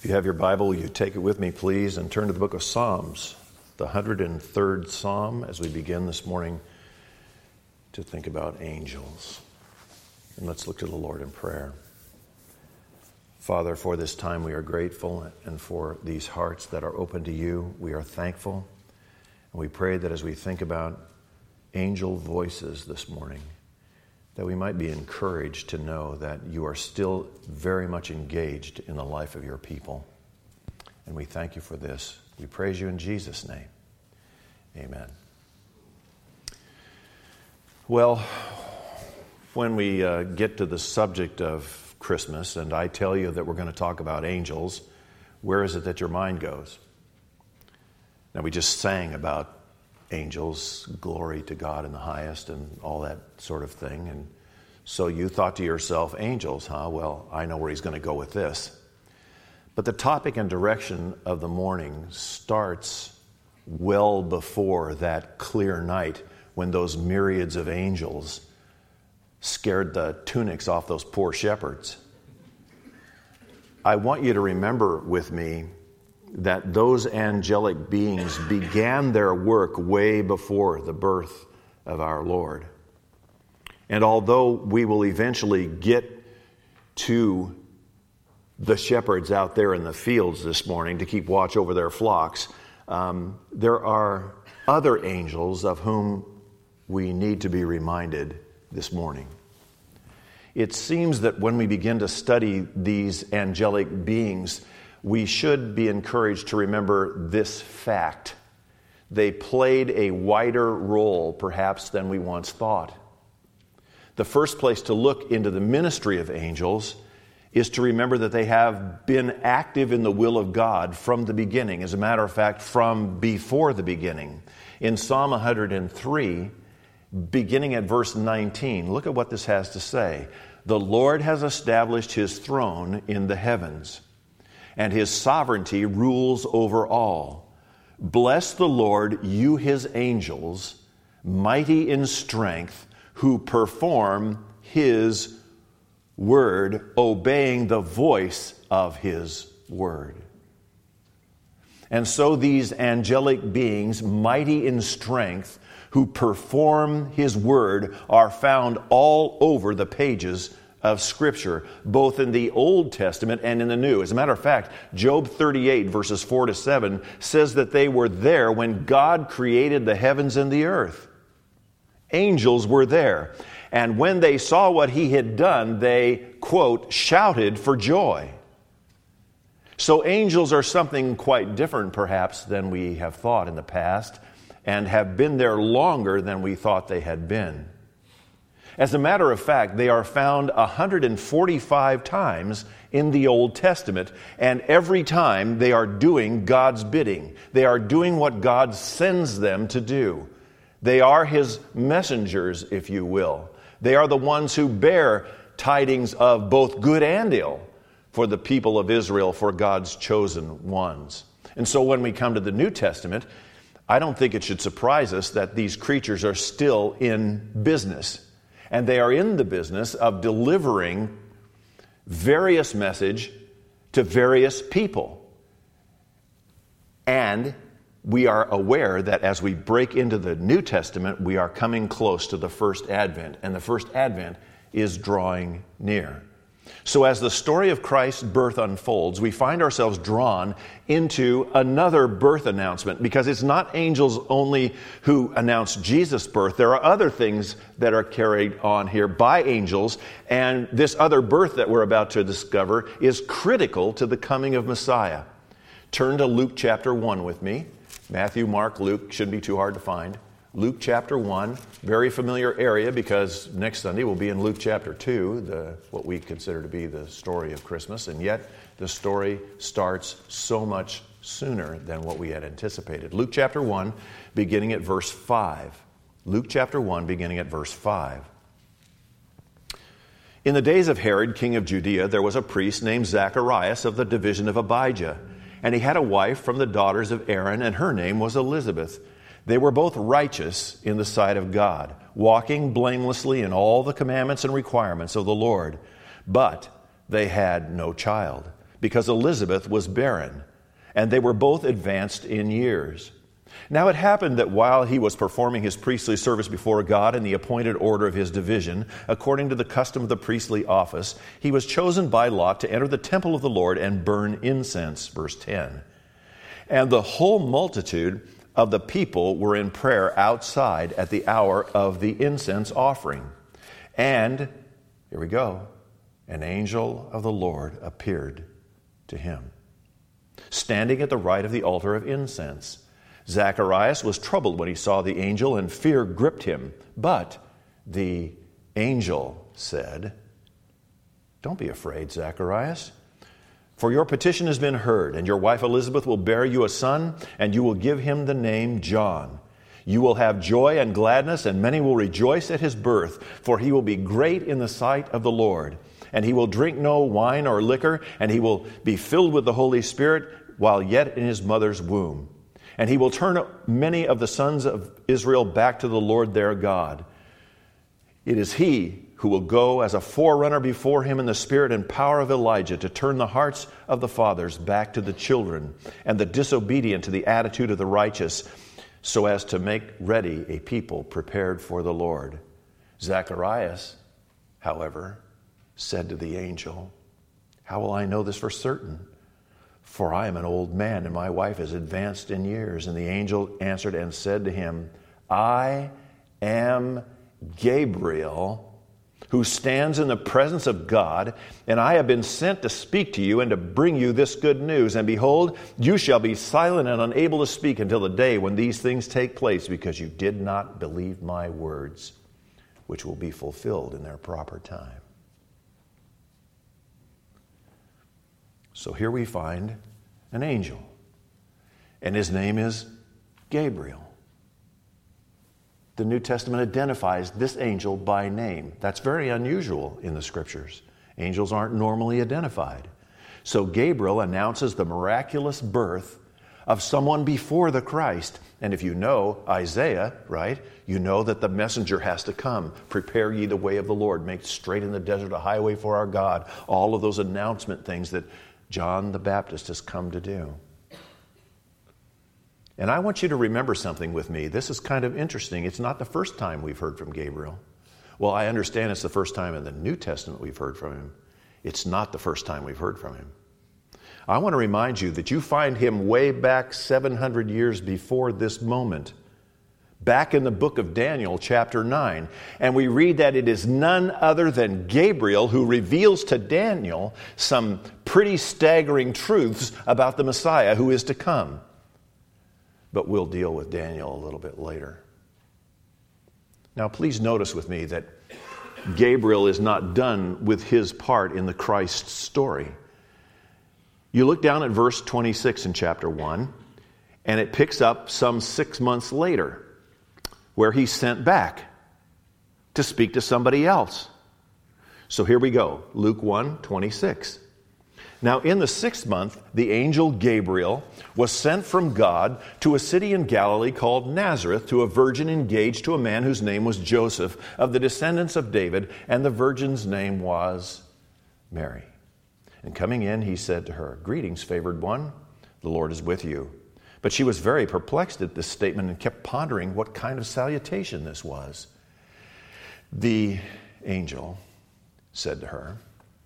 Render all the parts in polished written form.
If you have your Bible, will you take it with me, please, and turn to the book of Psalms, the 103rd Psalm, as we begin this morning to think about angels. And let's look to the Lord in prayer. Father, for this time we are grateful, and for these hearts that are open to you, we are thankful. And we pray that as we think about angel voices this morning, that we might be encouraged to know that you are still very much engaged in the life of your people. And we thank you for this. We praise you in Jesus' name. Amen. Well, when we get to the subject of Christmas, and I tell you that we're going to talk about angels, where is it that your mind goes? Now, we just sang about angels, glory to God in the highest, and all that sort of thing. And so you thought to yourself, angels, huh? Well, I know where he's going to go with this. But the topic and direction of the morning starts well before that clear night when those myriads of angels scared the tunics off those poor shepherds. I want you to remember with me that those angelic beings began their work way before the birth of our Lord. And although we will eventually get to the shepherds out there in the fields this morning to keep watch over their flocks, there are other angels of whom we need to be reminded this morning. It seems that when we begin to study these angelic beings, we should be encouraged to remember this fact. They played a wider role, perhaps, than we once thought. The first place to look into the ministry of angels is to remember that they have been active in the will of God from the beginning. As a matter of fact, from before the beginning. In Psalm 103, beginning at verse 19, look at what this has to say. The Lord has established his throne in the heavens, and his sovereignty rules over all. Bless the Lord, you his angels, mighty in strength, who perform his word, obeying the voice of his word. And so these angelic beings, mighty in strength, who perform his word, are found all over the pages of Scripture, both in the Old Testament and in the New. As a matter of fact, Job 38, verses 4 to 7, says that they were there when God created the heavens and the earth. Angels were there. And when they saw what he had done, they, quote, shouted for joy. So angels are something quite different, perhaps, than we have thought in the past, and have been there longer than we thought they had been. As a matter of fact, they are found 145 times in the Old Testament, and every time they are doing God's bidding. They are doing what God sends them to do. They are his messengers, if you will. They are the ones who bear tidings of both good and ill for the people of Israel, for God's chosen ones. And so when we come to the New Testament, I don't think it should surprise us that these creatures are still in business. And they are in the business of delivering various message to various people. And we are aware that as we break into the New Testament, we are coming close to the first advent. And the first advent is drawing near. So as the story of Christ's birth unfolds, we find ourselves drawn into another birth announcement, because it's not angels only who announce Jesus' birth. There are other things that are carried on here by angels, and this other birth that we're about to discover is critical to the coming of Messiah. Turn to Luke chapter 1 with me. Matthew, Mark, Luke, shouldn't be too hard to find. Luke chapter 1, very familiar area, because next Sunday we'll be in Luke chapter 2, what we consider to be the story of Christmas, and yet the story starts so much sooner than what we had anticipated. Luke chapter 1, beginning at verse 5. Luke chapter 1, beginning at verse 5. In the days of Herod, king of Judea, there was a priest named Zacharias of the division of Abijah, and he had a wife from the daughters of Aaron, and her name was Elizabeth. They were both righteous in the sight of God, walking blamelessly in all the commandments and requirements of the Lord. But they had no child, because Elizabeth was barren, and they were both advanced in years. Now it happened that while he was performing his priestly service before God in the appointed order of his division, according to the custom of the priestly office, he was chosen by lot to enter the temple of the Lord and burn incense. Verse 10. And the whole multitude of the people were in prayer outside at the hour of the incense offering. And, here we go, an angel of the Lord appeared to him, standing at the right of the altar of incense. Zacharias was troubled when he saw the angel, and fear gripped him. But the angel said, "Don't be afraid, Zacharias, for your petition has been heard, and your wife Elizabeth will bear you a son, and you will give him the name John. You will have joy and gladness, and many will rejoice at his birth, for he will be great in the sight of the Lord. And he will drink no wine or liquor, and he will be filled with the Holy Spirit while yet in his mother's womb. And he will turn many of the sons of Israel back to the Lord their God. It is he who will go as a forerunner before him in the spirit and power of Elijah to turn the hearts of the fathers back to the children and the disobedient to the attitude of the righteous, so as to make ready a people prepared for the Lord." Zacharias, however, said to the angel, "How will I know this for certain? For I am an old man, and my wife is advanced in years." And the angel answered and said to him, "I am Gabriel, who stands in the presence of God, and I have been sent to speak to you and to bring you this good news. And behold, you shall be silent and unable to speak until the day when these things take place, because you did not believe my words, which will be fulfilled in their proper time." So here we find an angel, and his name is Gabriel. The New Testament identifies this angel by name. That's very unusual in the Scriptures. Angels aren't normally identified. So Gabriel announces the miraculous birth of someone before the Christ. And if you know Isaiah, right, you know that the messenger has to come. "Prepare ye the way of the Lord, make straight in the desert a highway for our God." All of those announcement things that John the Baptist has come to do. And I want you to remember something with me. This is kind of interesting. It's not the first time we've heard from Gabriel. Well, I understand it's the first time in the New Testament we've heard from him. It's not the first time we've heard from him. I want to remind you that you find him way back 700 years before this moment, back in the book of Daniel, chapter 9. And we read that it is none other than Gabriel who reveals to Daniel some pretty staggering truths about the Messiah who is to come. But we'll deal with Daniel a little bit later. Now, please notice with me that Gabriel is not done with his part in the Christ story. You look down at verse 26 in chapter 1, and it picks up some 6 months later, where he's sent back to speak to somebody else. So here we go, Luke 1:26. "Now in the 6th month, the angel Gabriel was sent from God to a city in Galilee called Nazareth, to a virgin engaged to a man whose name was Joseph, of the descendants of David, and the virgin's name was Mary. And coming in, he said to her, 'Greetings, favored one, the Lord is with you.' But she was very perplexed at this statement and kept pondering what kind of salutation this was. The angel said to her,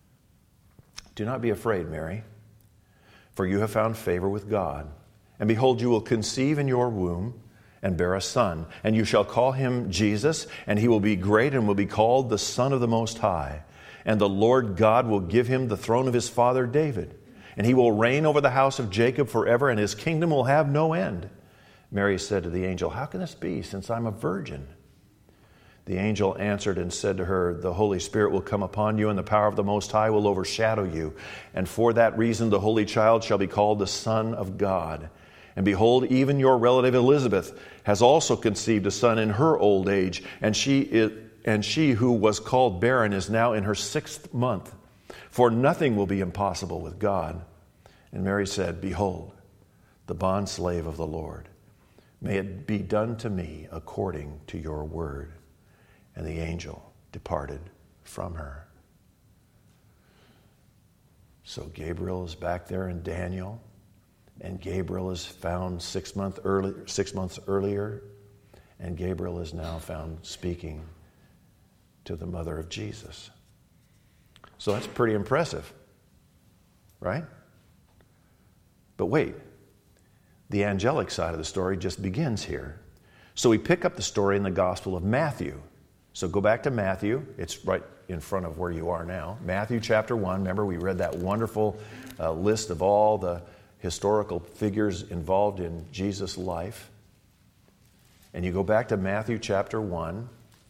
'Do not be afraid, Mary, for you have found favor with God. And behold, you will conceive in your womb and bear a son, and you shall call him Jesus, and he will be great and will be called the Son of the Most High. And the Lord God will give him the throne of his father David, and he will reign over the house of Jacob forever, and his kingdom will have no end.' Mary said to the angel, 'How can this be, since I'm a virgin?' The angel answered and said to her, 'The Holy Spirit will come upon you, and the power of the Most High will overshadow you. And for that reason the Holy Child shall be called the Son of God. And behold, even your relative Elizabeth has also conceived a son in her old age, and she who was called barren is now in her 6th month. For nothing will be impossible with God.' And Mary said, 'Behold, the bondslave of the Lord. May it be done to me according to your word.' And the angel departed from her." So Gabriel is back there in Daniel, and Gabriel is found 6 months earlier, and Gabriel is now found speaking to the mother of Jesus. So that's pretty impressive, right? But wait, the angelic side of the story just begins here. So we pick up the story in the Gospel of Matthew. So go back to Matthew. It's right in front of where you are now. Matthew chapter 1. Remember, we read that wonderful list of all the historical figures involved in Jesus' life. And you go back to Matthew chapter 1.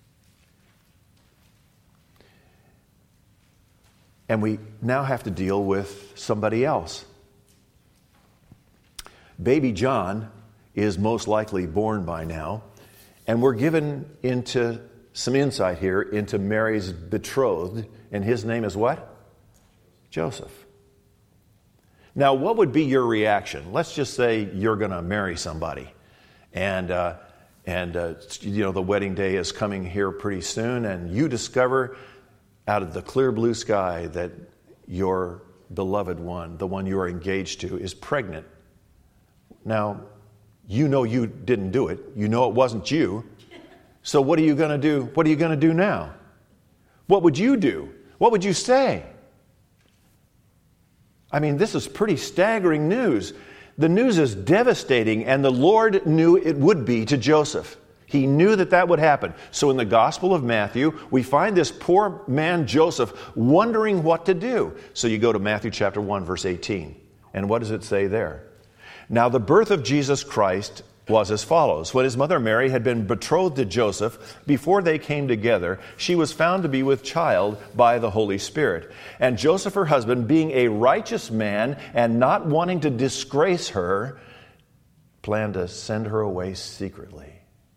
And we now have to deal with somebody else. Baby John is most likely born by now. And we're given into some insight here into Mary's betrothed. And his name is what? Joseph. Now, what would be your reaction? Let's just say you're going to marry somebody. And the wedding day is coming here pretty soon. And you discover out of the clear blue sky that your beloved one, the one you are engaged to, is pregnant. Now, you know you didn't do it. You know it wasn't you. So what are you going to do? What are you going to do now? What would you do? What would you say? I mean, this is pretty staggering news. The news is devastating, and the Lord knew it would be to Joseph. He knew that would happen. So in the Gospel of Matthew, we find this poor man Joseph wondering what to do. So you go to Matthew chapter 1, verse 18. And what does it say there? Now the birth of Jesus Christ was as follows. When his mother Mary had been betrothed to Joseph, before they came together, she was found to be with child by the Holy Spirit. And Joseph, her husband, being a righteous man and not wanting to disgrace her, planned to send her away secretly.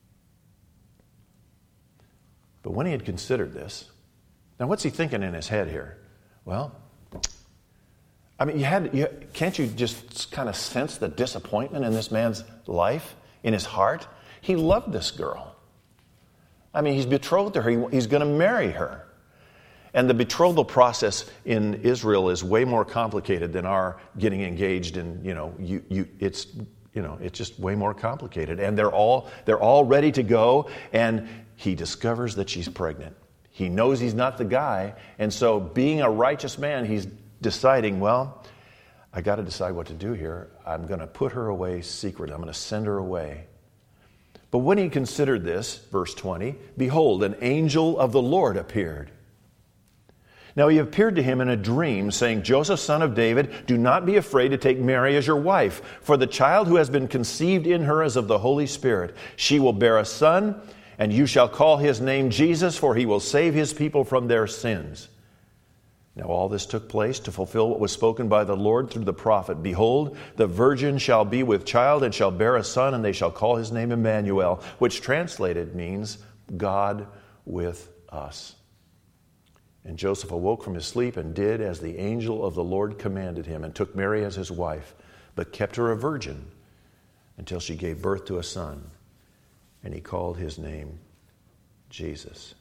But when he had considered this, now what's he thinking in his head here? Well, I mean, can't you just kind of sense the disappointment in this man's life, in his heart? He loved this girl. I mean, he's betrothed to her. He's going to marry her. And the betrothal process in Israel is way more complicated than our getting engaged. And it's just way more complicated. And they're all ready to go. And he discovers that she's pregnant. He knows he's not the guy. And so being a righteous man, he's deciding, well, I got to decide what to do here. I'm going to put her away secretly. I'm going to send her away. But when he considered this, verse 20, behold, an angel of the Lord appeared. Now he appeared to him in a dream, saying, Joseph, son of David, do not be afraid to take Mary as your wife, for the child who has been conceived in her is of the Holy Spirit. She will bear a son, and you shall call his name Jesus, for he will save his people from their sins. Now all this took place to fulfill what was spoken by the Lord through the prophet. Behold, the virgin shall be with child and shall bear a son, and they shall call his name Emmanuel, which translated means God with us. And Joseph awoke from his sleep and did as the angel of the Lord commanded him, and took Mary as his wife, but kept her a virgin until she gave birth to a son, and he called his name Jesus.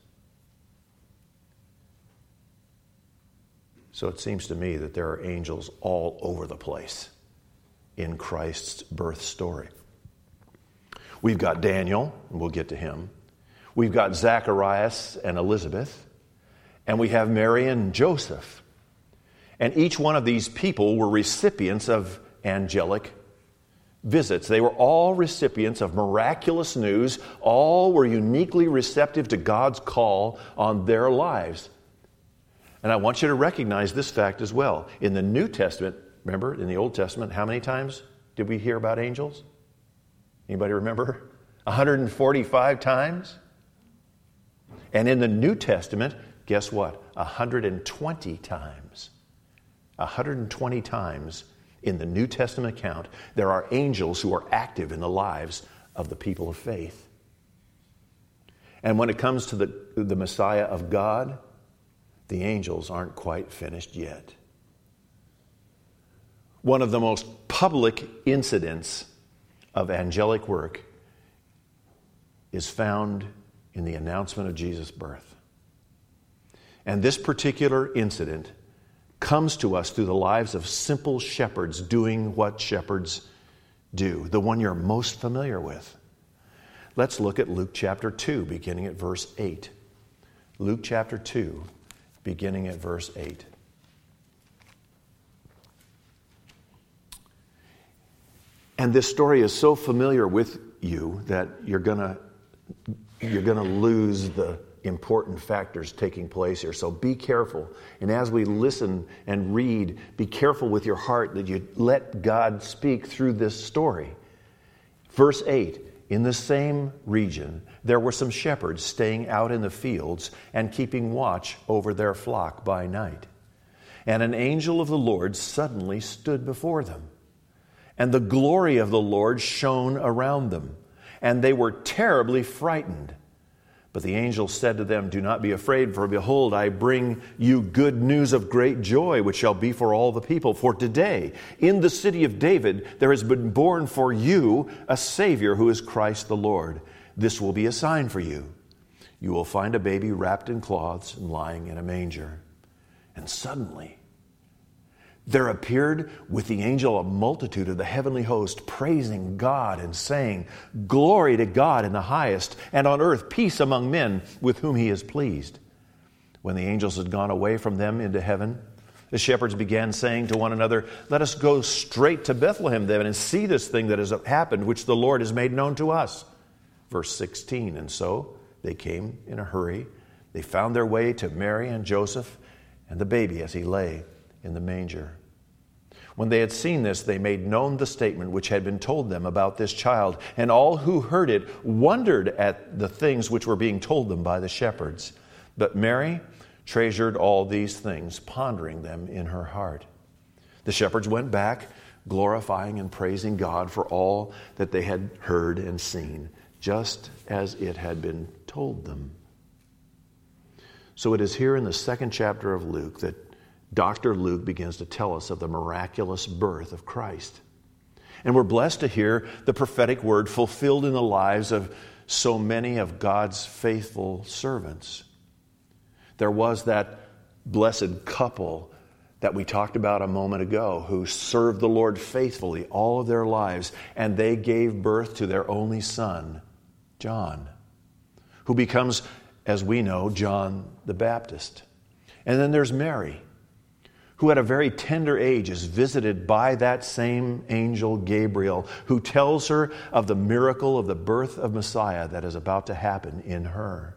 So it seems to me that there are angels all over the place in Christ's birth story. We've got Daniel, and we'll get to him. We've got Zacharias and Elizabeth. And we have Mary and Joseph. And each one of these people were recipients of angelic visits. They were all recipients of miraculous news. All were uniquely receptive to God's call on their lives. And I want you to recognize this fact as well. In the New Testament, remember, in the Old Testament, how many times did we hear about angels? Anybody remember? 145 times. And in the New Testament, guess what? 120 times. 120 times in the New Testament account, there are angels who are active in the lives of the people of faith. And when it comes to the Messiah of God, the angels aren't quite finished yet. One of the most public incidents of angelic work is found in the announcement of Jesus' birth. And this particular incident comes to us through the lives of simple shepherds doing what shepherds do, the one you're most familiar with. Let's look at Luke chapter 2, beginning at verse 8. Luke chapter 2, beginning at verse 8. And this story is so familiar with you that you're going to lose the important factors taking place here. So be careful. And as we listen and read, be careful with your heart that you let God speak through this story. Verse 8, in the same region, there were some shepherds staying out in the fields and keeping watch over their flock by night. And an angel of the Lord suddenly stood before them. And the glory of the Lord shone around them, and they were terribly frightened. But the angel said to them, "Do not be afraid, for behold, I bring you good news of great joy, which shall be for all the people. For today, in the city of David, there has been born for you a Savior who is Christ the Lord. This will be a sign for you. You will find a baby wrapped in cloths and lying in a manger." And suddenly, there appeared with the angel a multitude of the heavenly host, praising God and saying, "Glory to God in the highest, and on earth peace among men with whom he is pleased." When the angels had gone away from them into heaven, the shepherds began saying to one another, "Let us go straight to Bethlehem then and see this thing that has happened, which the Lord has made known to us." Verse 16, and so they came in a hurry. They found their way to Mary and Joseph and the baby as he lay in the manger. When they had seen this, they made known the statement which had been told them about this child, and all who heard it wondered at the things which were being told them by the shepherds. But Mary treasured all these things, pondering them in her heart. The shepherds went back, glorifying and praising God for all that they had heard and seen, just as it had been told them. So it is here in the second chapter of Luke that Dr. Luke begins to tell us of the miraculous birth of Christ. And we're blessed to hear the prophetic word fulfilled in the lives of so many of God's faithful servants. There was that blessed couple that we talked about a moment ago who served the Lord faithfully all of their lives, and they gave birth to their only son, John, who becomes, as we know, John the Baptist. And then there's Mary, who at a very tender age is visited by that same angel Gabriel, who tells her of the miracle of the birth of Messiah that is about to happen in her.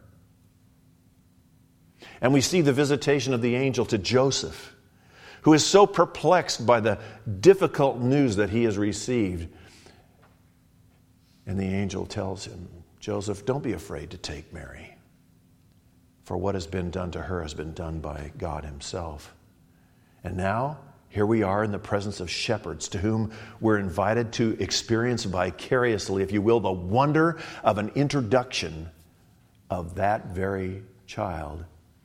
And we see the visitation of the angel to Joseph, who is so perplexed by the difficult news that he has received. And the angel tells him, "Joseph, don't be afraid to take Mary, for what has been done to her has been done by God himself." And now, here we are in the presence of shepherds to whom we're invited to experience vicariously, if you will, the wonder of an introduction of that very child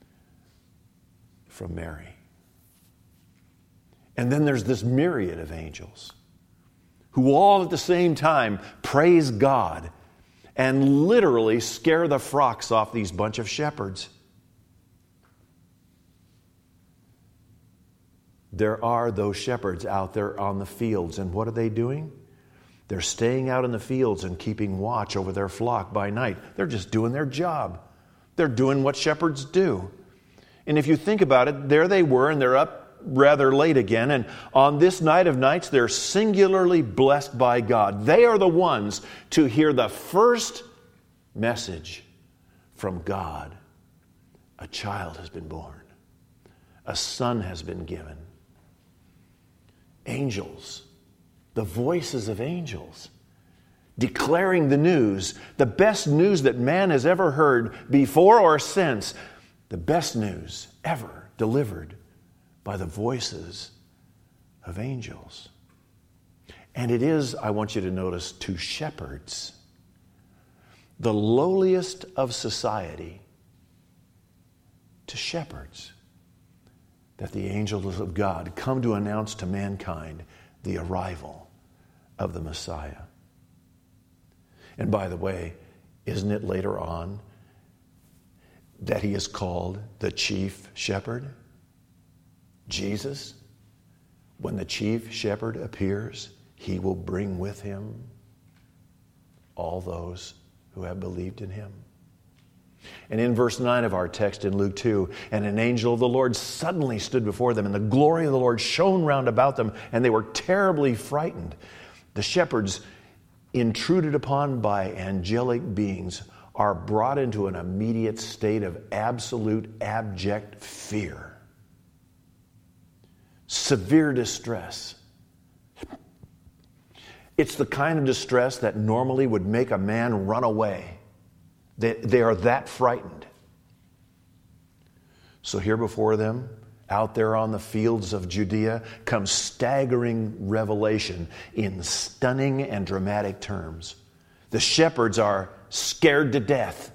from Mary. And then there's this myriad of angels who all at the same time praise God and literally scare the frocks off these bunch of shepherds. There are those shepherds out there on the fields, and what are they doing? They're staying out in the fields and keeping watch over their flock by night. They're just doing their job. They're doing what shepherds do. And if you think about it, there they were, and they're up rather late again, and on this night of nights, they're singularly blessed by God. They are the ones to hear the first message from God. A child has been born. A son has been given. Angels, the voices of angels, declaring the news, the best news that man has ever heard before or since, the best news ever delivered by the voices of angels. And it is, I want you to notice, to shepherds, the lowliest of society, to shepherds, that the angels of God come to announce to mankind the arrival of the Messiah. And by the way, isn't it later on that he is called the chief shepherd? Jesus, when the chief shepherd appears, he will bring with him all those who have believed in him. And in verse 9 of our text in Luke 2, and an angel of the Lord suddenly stood before them, and the glory of the Lord shone round about them, and they were terribly frightened. The shepherds, intruded upon by angelic beings, are brought into an immediate state of absolute abject fear, severe distress. It's the kind of distress that normally would make a man run away. They are that frightened. So here before them, out there on the fields of Judea, comes staggering revelation in stunning and dramatic terms. The shepherds are scared to death.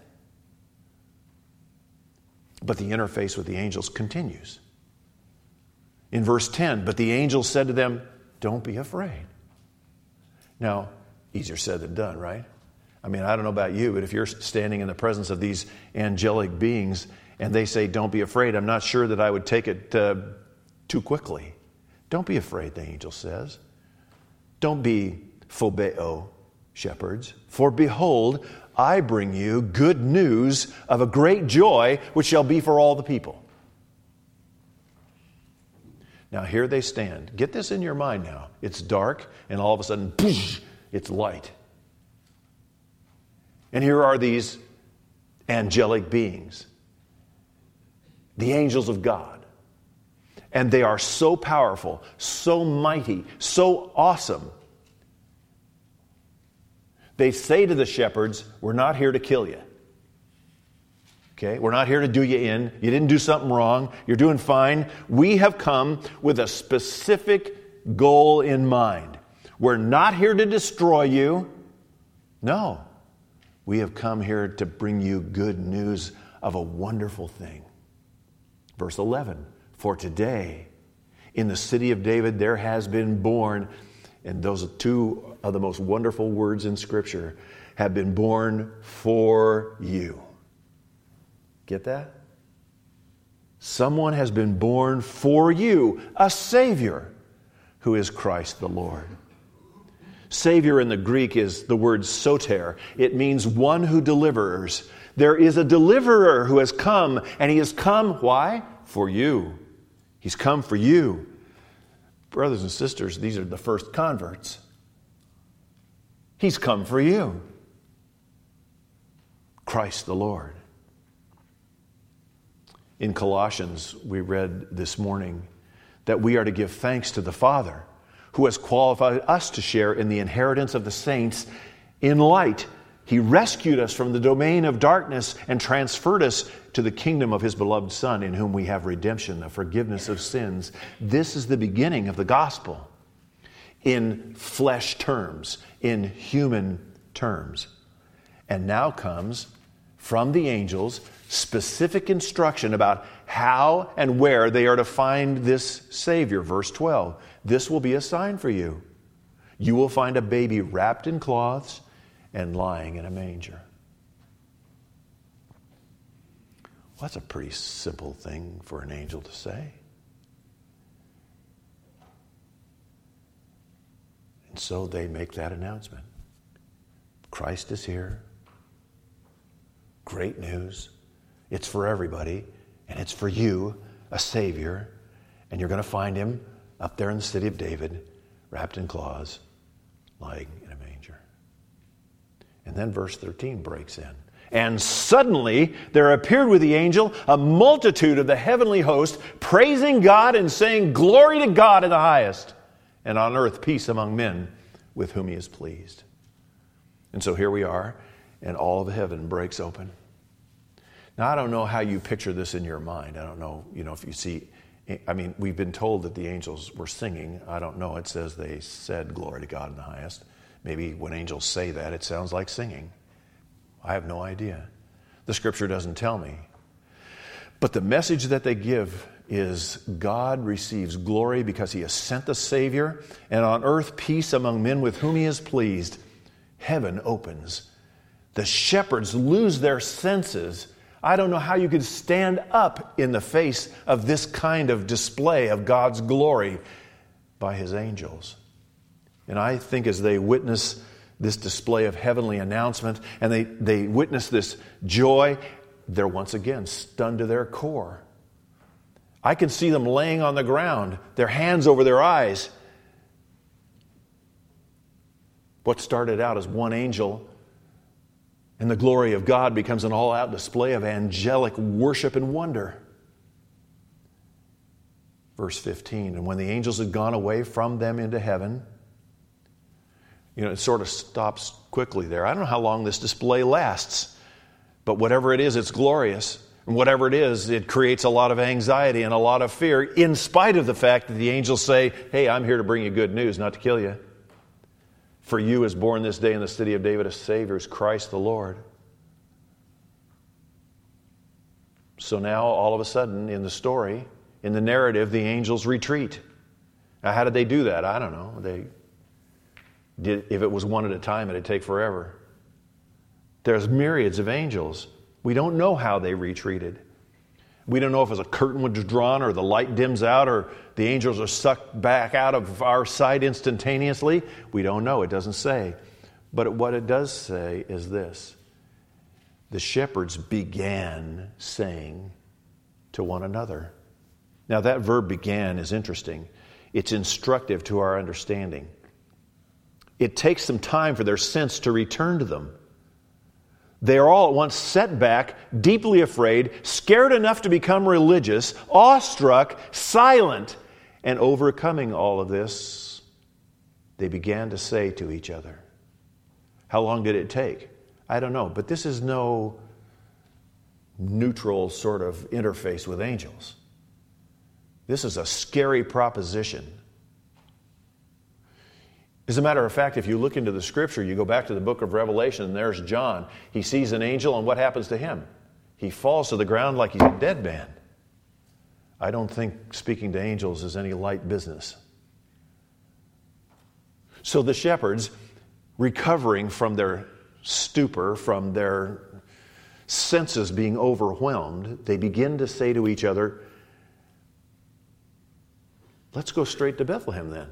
But the interface with the angels continues. In verse 10, but the angel said to them, don't be afraid. Now, easier said than done, right? I mean, I don't know about you, but if you're standing in the presence of these angelic beings and they say, don't be afraid, I'm not sure that I would take it too quickly. Don't be afraid, the angel says. Don't be phobeo, shepherds. For behold, I bring you good news of a great joy, which shall be for all the people. Now here they stand. Get this in your mind now. It's dark, and all of a sudden, it's light. And here are these angelic beings, the angels of God. And they are so powerful, so mighty, so awesome. They say to the shepherds, we're not here to kill you. Okay, we're not here to do you in. You didn't do something wrong. You're doing fine. We have come with a specific goal in mind. We're not here to destroy you. No. We have come here to bring you good news of a wonderful thing. Verse 11, for today in the city of David there has been born, and those are two of the most wonderful words in Scripture, have been born for you. Get that? Someone has been born for you, a Savior, who is Christ the Lord. Savior in the Greek is the word soter. It means one who delivers. There is a deliverer who has come, and he has come, why? For you. He's come for you. Brothers and sisters, these are the first converts. He's come for you. Christ the Lord. In Colossians, we read this morning that we are to give thanks to the Father who has qualified us to share in the inheritance of the saints in light. He rescued us from the domain of darkness and transferred us to the kingdom of His beloved Son, in whom we have redemption, the forgiveness of sins. This is the beginning of the gospel in flesh terms, in human terms. And now comes from the angels specific instruction about how and where they are to find this Savior. Verse 12, this will be a sign for you. You will find a baby wrapped in cloths and lying in a manger. Well, that's a pretty simple thing for an angel to say. And so they make that announcement. Christ is here. Great news. It's for everybody, and it's for you, a Savior, and you're going to find Him up there in the city of David, wrapped in cloths, lying in a manger. And then verse 13 breaks in. And suddenly there appeared with the angel a multitude of the heavenly host, praising God and saying, glory to God in the highest, and on earth peace among men with whom He is pleased. And so here we are, and all of heaven breaks open. Now, I don't know how you picture this in your mind. I don't know, if you see, we've been told that the angels were singing. I don't know. It says they said, glory to God in the highest. Maybe when angels say that, it sounds like singing. I have no idea. The Scripture doesn't tell me. But the message that they give is God receives glory because He has sent the Savior, and on earth peace among men with whom He is pleased. Heaven opens. The shepherds lose their senses. I don't know how you could stand up in the face of this kind of display of God's glory by His angels. And I think as they witness this display of heavenly announcement and they witness this joy, they're once again stunned to their core. I can see them laying on the ground, their hands over their eyes. What started out as one angel and the glory of God becomes an all-out display of angelic worship and wonder. Verse 15, and when the angels had gone away from them into heaven, it sort of stops quickly there. I don't know how long this display lasts, but whatever it is, it's glorious. And whatever it is, it creates a lot of anxiety and a lot of fear, in spite of the fact that the angels say, hey, I'm here to bring you good news, not to kill you. For you is born this day in the city of David a Savior, is Christ the Lord. So now, all of a sudden, in the story, in the narrative, the angels retreat. Now, how did they do that? I don't know. If it was one at a time, it'd take forever. There's myriads of angels. We don't know how they retreated. We don't know if it was a curtain was drawn or the light dims out or the angels are sucked back out of our sight instantaneously. We don't know. It doesn't say. But what it does say is this. The shepherds began saying to one another. Now that verb began is interesting. It's instructive to our understanding. It takes some time for their sense to return to them. They are all at once set back, deeply afraid, scared enough to become religious, awestruck, silent, and overcoming all of this, they began to say to each other. How long did it take? I don't know, but this is no neutral sort of interface with angels. This is a scary proposition. As a matter of fact, if you look into the Scripture, you go back to the book of Revelation, and there's John. He sees an angel, and what happens to him? He falls to the ground like he's a dead man. I don't think speaking to angels is any light business. So the shepherds, recovering from their stupor, from their senses being overwhelmed, they begin to say to each other, let's go straight to Bethlehem then.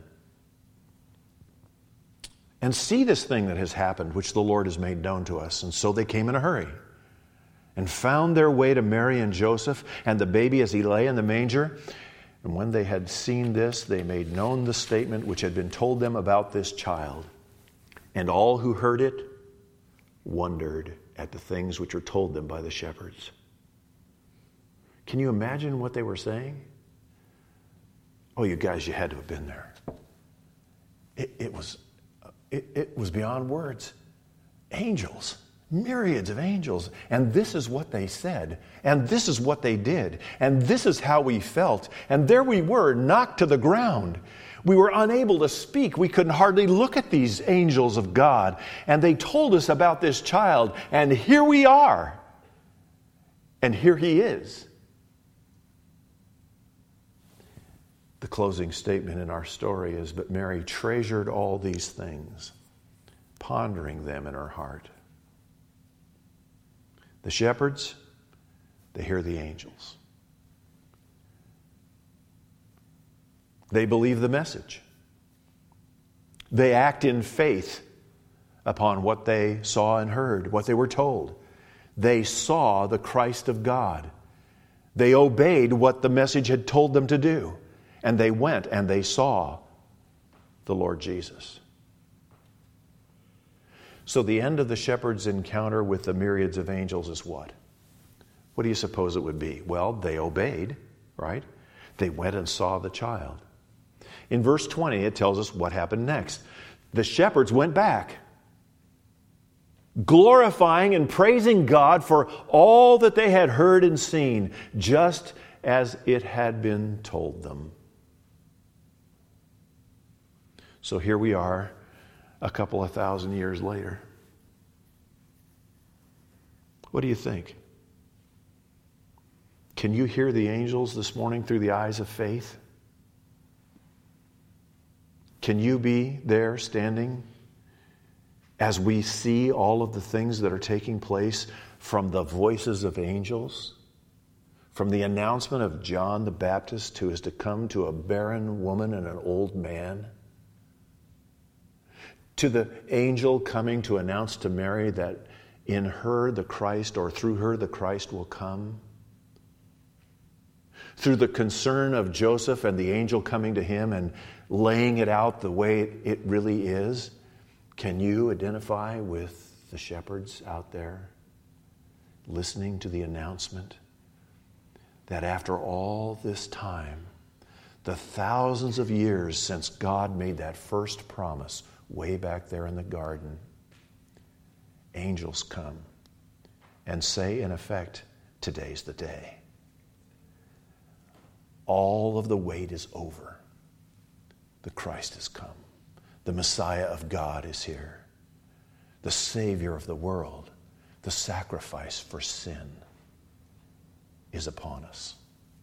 And see this thing that has happened, which the Lord has made known to us. And so they came in a hurry and found their way to Mary and Joseph and the baby as he lay in the manger. And when they had seen this, they made known the statement which had been told them about this child. And all who heard it wondered at the things which were told them by the shepherds. Can you imagine what they were saying? Oh, you guys, you had to have been there. It was beyond words. Angels, myriads of angels. And this is what they said. And this is what they did. And this is how we felt. And there we were, knocked to the ground. We were unable to speak. We couldn't hardly look at these angels of God. And they told us about this child. And here we are. And here he is. The closing statement in our story is, but Mary treasured all these things, pondering them in her heart. The shepherds, they hear the angels. They believe the message. They act in faith upon what they saw and heard, what they were told. They saw the Christ of God. They obeyed what the message had told them to do. And they went and they saw the Lord Jesus. So the end of the shepherd's encounter with the myriads of angels is what? What do you suppose it would be? Well, they obeyed, right? They went and saw the child. In verse 20, it tells us what happened next. The shepherds went back, glorifying and praising God for all that they had heard and seen, just as it had been told them. So here we are, a couple of thousand years later. What do you think? Can you hear the angels this morning through the eyes of faith? Can you be there standing as we see all of the things that are taking place from the voices of angels, from the announcement of John the Baptist who is to come to a barren woman and an old man, to the angel coming to announce to Mary that in her the Christ, or through her the Christ will come, through the concern of Joseph and the angel coming to him and laying it out the way it really is. Can you identify with the shepherds out there listening to the announcement that after all this time, the thousands of years since God made that first promise way back there in the garden, angels come and say, in effect, today's the day. All of the wait is over. The Christ has come. The Messiah of God is here. The Savior of the world, the sacrifice for sin, is upon us.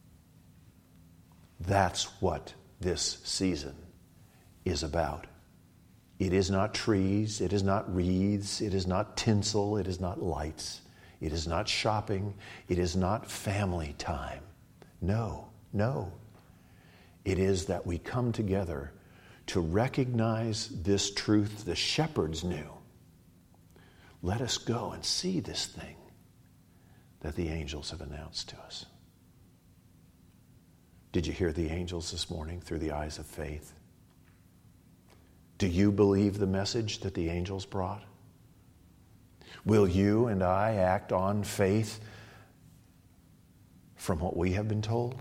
That's what this season is about. It is not trees, it is not wreaths, it is not tinsel, it is not lights, it is not shopping, it is not family time. No. It is that we come together to recognize this truth the shepherds knew. Let us go and see this thing that the angels have announced to us. Did you hear the angels this morning through the eyes of faith? Do you believe the message that the angels brought? Will you and I act on faith from what we have been told?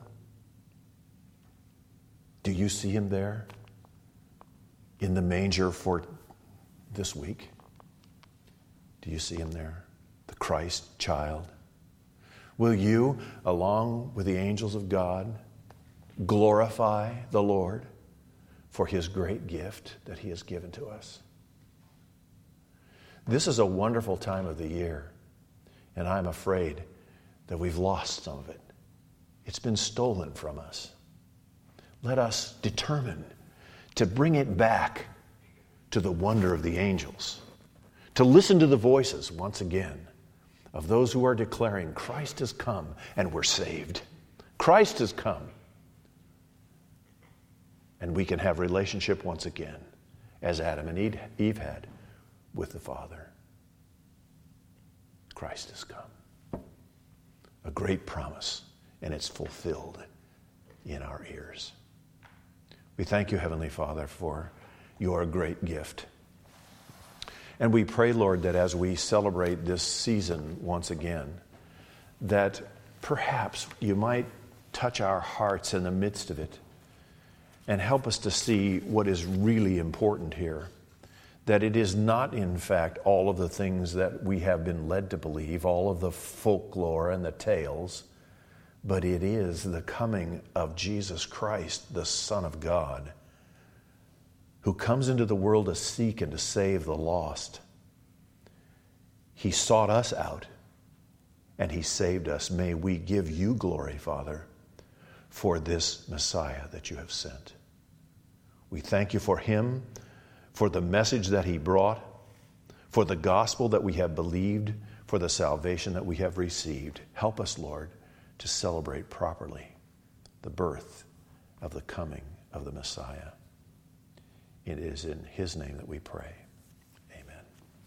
Do you see him there in the manger for this week? Do you see him there, the Christ child? Will you, along with the angels of God, glorify the Lord for his great gift that he has given to us? This is a wonderful time of the year, and I'm afraid that we've lost some of it. It's been stolen from us. Let us determine to bring it back to the wonder of the angels, to listen to the voices once again of those who are declaring Christ has come and we're saved. Christ has come. And we can have relationship once again as Adam and Eve had with the Father. Christ has come. A great promise, and it's fulfilled in our ears. We thank you, Heavenly Father, for your great gift. And we pray, Lord, that as we celebrate this season once again, that perhaps you might touch our hearts in the midst of it and help us to see what is really important here. That it is not, in fact, all of the things that we have been led to believe, all of the folklore and the tales, but it is the coming of Jesus Christ, the Son of God, who comes into the world to seek and to save the lost. He sought us out, and he saved us. May we give you glory, Father, for this Messiah that you have sent. We thank you for him, for the message that he brought, for the gospel that we have believed, for the salvation that we have received. Help us, Lord, to celebrate properly the birth of the coming of the Messiah. It is in his name that we pray.